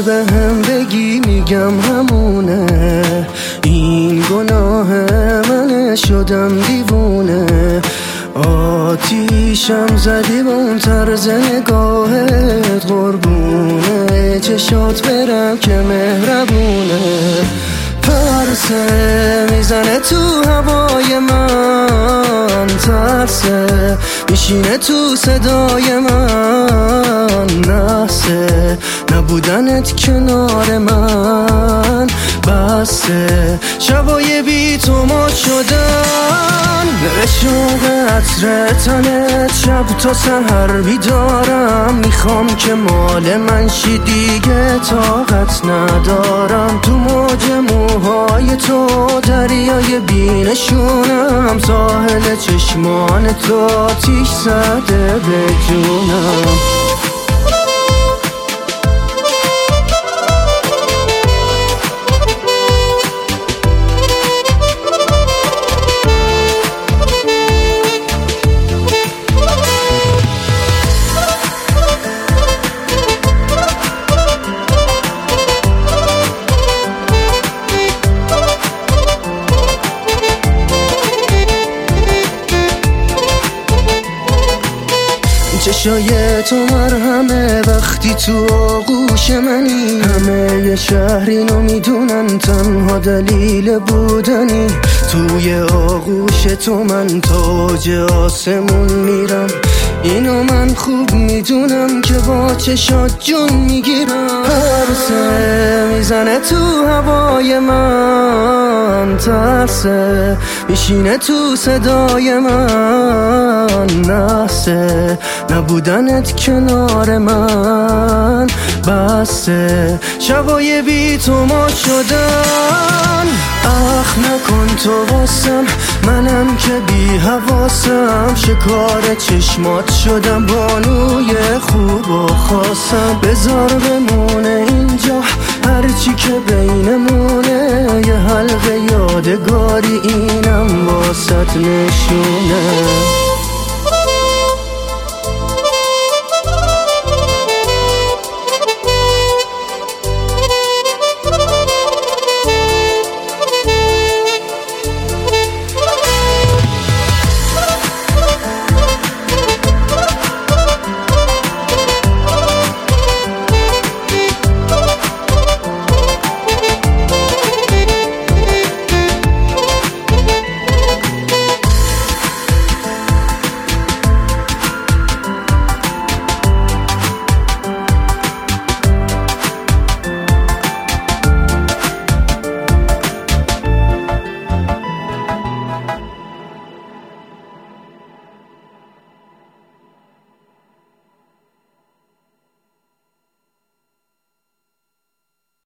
به هم بگی میگم همونه، این گناه منه شدم دیوونه. آتیشم زدی با اون طرز نگاهت، قربونه چشات برم که مهربونه. پرسه میزنه تو هوای من، ترسه میشینه تو صدای من، نحسه نبودنت کنار من، بسه شبای بی تو ما شدن. عشق عطر تنت شب تا سحر بیدارم، میخوام که مال من شی دیگه طاقت ندارم. تو موج موهای تو دریای بینشونم، ساحل چشمان تو آتیش زده به جونم. چشای تو مرهمه وقتی تو آغوش منی، همه ی شهر اینو میدونن تنها دلیل بودنی. توی آغوش تو من تاج آسمون میرم، اینو من خوب میدونم که با چشات جون میگیرم. پرسه میزنه تو هوای من، ترسه میشینه تو صدای من، نحسه نبودنت کنار من، بسه شبای بی تو ما شدن. اخ نکن تو واسم، منم که بی حواسم، شکار چشمات شدم بانوی خوب و خاصم. بذار بمونه اینجا هرچی که بینمونه، یه حلقه یادگاری اینم واسط نشونه.